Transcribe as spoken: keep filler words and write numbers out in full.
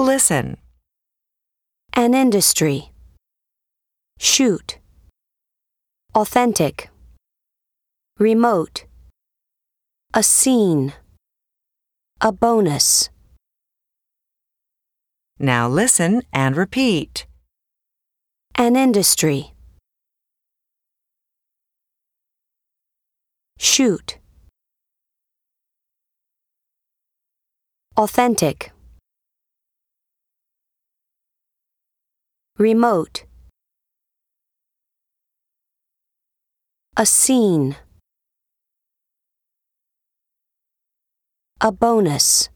Listen. An industry. Shoot. Authentic. Remote. A scene. A bonus. Now listen and repeat. An industry. Shoot. Authentic. Remote. A scene. A bonus.